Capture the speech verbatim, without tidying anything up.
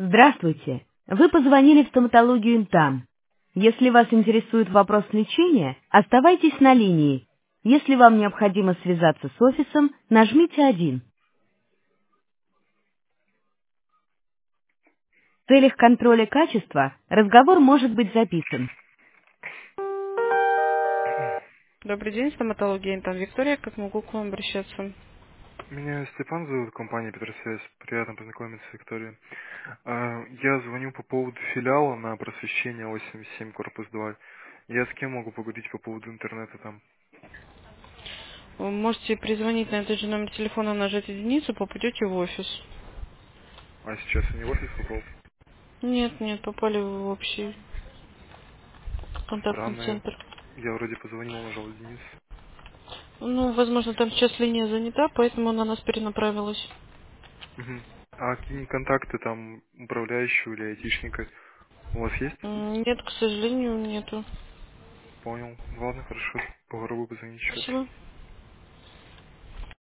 Здравствуйте. Вы позвонили в стоматологию Интам. Если вас интересует вопрос лечения, оставайтесь на линии. Если вам необходимо связаться с офисом, нажмите один. В целях контроля качества разговор может быть записан. Добрый день, стоматология Интам. Виктория, как могу к вам обращаться? Меня Степан зовут, компания Петросвязь. Приятно познакомиться, Виктория. А, Я звоню по поводу филиала на Просвещение восемьдесят семь, корпус два. Я с кем могу поговорить по поводу интернета там? Вы можете перезвонить на этот же номер телефона, нажать единицу, попадете в офис. А сейчас я не в офис попал. Нет, нет, попали в общий контактный Странно. центр. Я вроде позвонил, нажал единицу. Ну, возможно, там сейчас линия занята, поэтому она нас перенаправилась. Мгм. А какие контакты там управляющего или айтишника у вас есть? М, Нет, к сожалению, нету. Понял. Ладно, хорошо. Попробую позвонить еще раз. Спасибо.